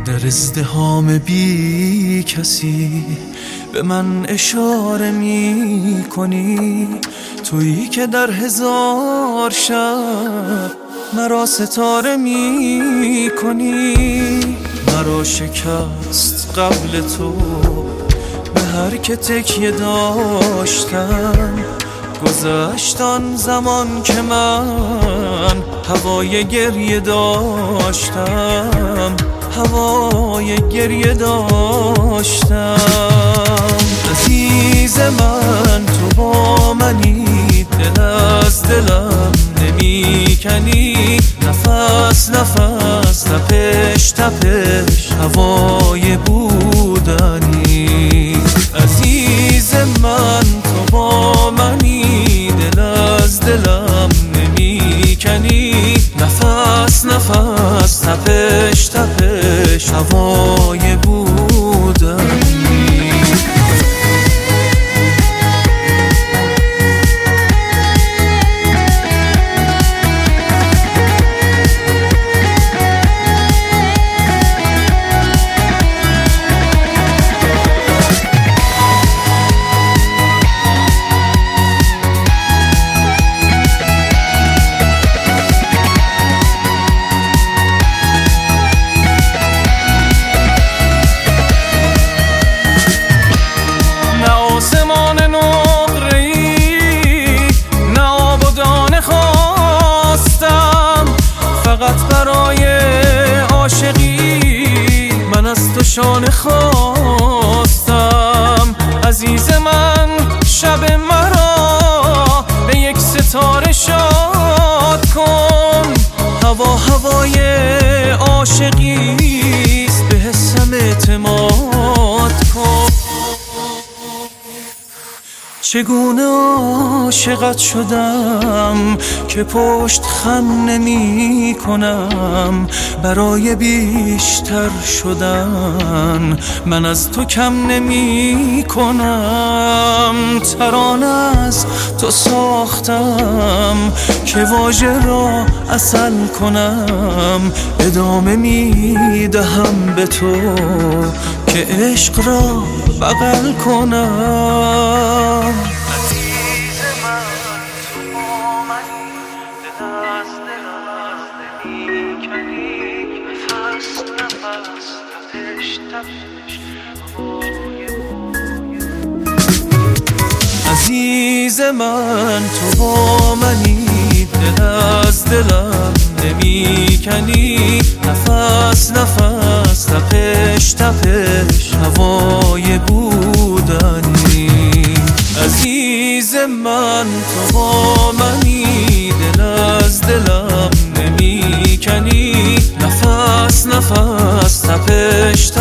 در ازدحام بی کسی به من اشاره می کنی، تویی که در هزار شب مرا ستاره می کنی. مرا شکست قبل تو به هر که تکیه داشتم، گذشت آن زمان که من هوای گریه داشتم، هوای گریه داشتم. عزیز من تو با منی، دل از دلم نمی کنی، نفس نفس تپش تپش هوای بودنی. عزیز من تو با منی، دل از دلم نمی کنی، نفس نفس تپش تپش هوای بودنی. برای عاشقی من از تو شانه خواستم. عزیز من شب مرا به یک ستاره شاد کن. هوا هوای عاشقی است، به حسم اعتماد کن. چگونه عاشقت شدم که پشت خم نمی کنم، برای بیشتر شدن من از تو کم نمی کنم. ترانه از تو ساختم که واژه را عسل کنم، ادامه می دهم به تو که عشق را بغل کنم. عزیز من تو با منی، دل از دلم نمی کنی، نفس نفس تپش تپش هوای عزیز من تو با منی، دل از دلم نمی کنی، نفس نفس تپش تپش هوای بودنی. عزیز من تو با منی، دل از دلم نمی کنی، نفس نفس تپش